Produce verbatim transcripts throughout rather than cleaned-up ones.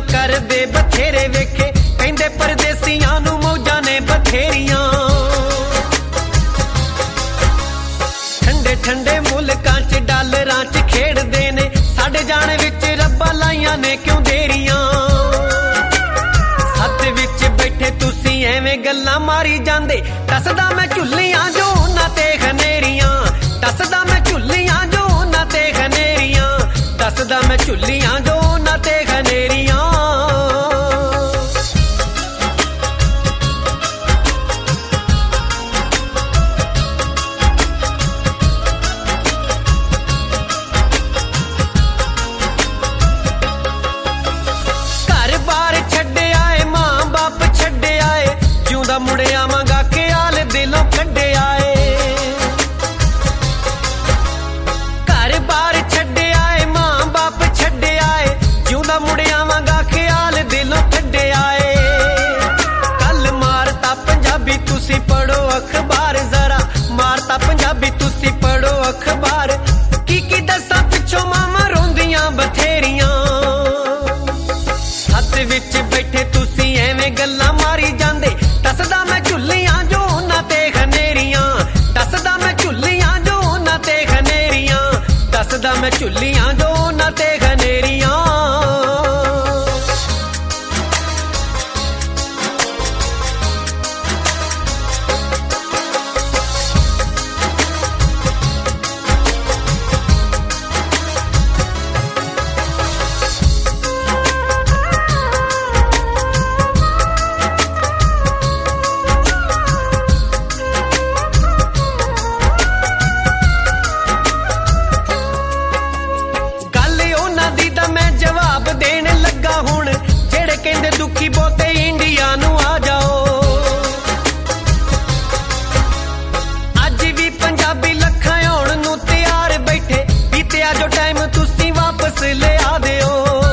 करदे बथेरे वेखे, कहंदे परदेसियां नूं मौजां ने बथेरियां। ठंडे ठंडे मुल्कां च डालरां च खेड़दे ने, साडे जाने विच रब्बा लाइयां ने क्यों देरियां। सत्त विच बैठे तुसीं एवें गल्लां मारी जांदे, दसदा मैं झुल्लियां जो उन्हां ते खनेरियां। दसदा मैं झुल्लियां जो उन्हां ते खनेरियां, दसदा मैं झुल्लियां जो उन्हां ते खनेरियां। घर बार छड्डे आए, मां बाप छड्डे आए, जिउंदा मुड़े आवांगा ख्याल दिलों कड्डे आए। घर बार छड्डे आए, मां बाप छड्डे आए, जिउंदा मुड़े आवांगा ख्याल दिलों कड्डे आए। कल मारता पंजाबी तुसी पढ़ो अखबार, जरा मारता पंजाबी तुसी पढ़ो अखबार। की की दसां पिछों मावां रोंदियां बथेरियां। हत्थ विच बैठे तुसी एवें गल्लां मारी जांदे, दसदा मैं झुल्लियां जो उन्हां ते खनेरियां। दसदा मैं झुल्लियां जो उन्हां ते खनेरियां, दसदा मैं झुल्लियां जो उन्हां ते खनेरियां। देण लगा हुण जेड़े कहंदे दुखी बहुते इंडिया नूं आ जाओ। अज भी पंजाबी लखां आउण नूं तैयार बैठे, बीतिया जो टाइम तुसीं वापस ले आ दिओ।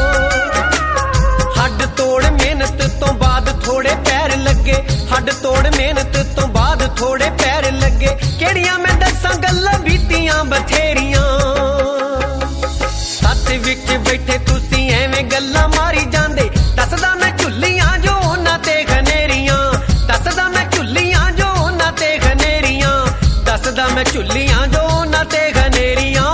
हड्ड तोड़ मेहनत तो बाद थोड़े पैर लगे, हड्ड तोड़ मेहनत तो बाद थोड़े पैर लगे। केड़ियां मैं दसां गल्लां बीतियां बथेरियां। सत्त विच बैठे तुसीं एवें गल्लां मारी जांदे, दसदा मैं झुल्लियां जो उन्हां ते खनेरियां। दसदा मैं झुल्लियां जो उन्हां ते खनेरियां, दसदा मैं झुल्लियां जो उन्हां ते खनेरियां।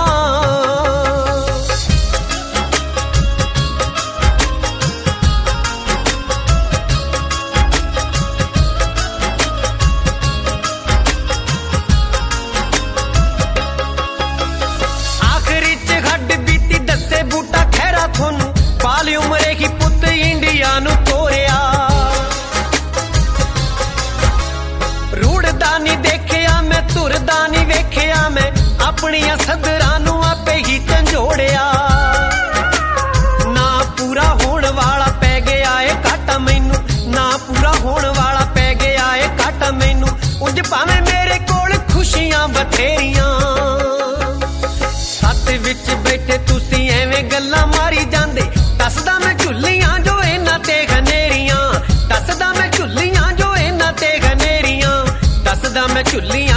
आखिरी च हड्ड बीती दसे बूटा खैरा थोनू, पाली उमरे ही पुत इंडिया नूं तोरिया। रूड़दा नी देखिया मैं, तुरदा नी वेखिया मैं, अपनियां सदरां नूं आपे ही झंजोड़िया। ना पूरा होण वाला पै गया ए घाटा मैनू, ना पूरा होण वाला पै गया ए घाटा मैनू। उंज भावें मेरे कोल खुशियां बथेरियां। सत्त विच बैठे तुसीं एवें गल्लां मारी जांदे, दसदा मैं झुल्लियां जो इन्हां ते खनेरियां। दसदा मैं झुल्लियां जो इन्हां ते खनेरियां, दसदा मैं झुल्लियां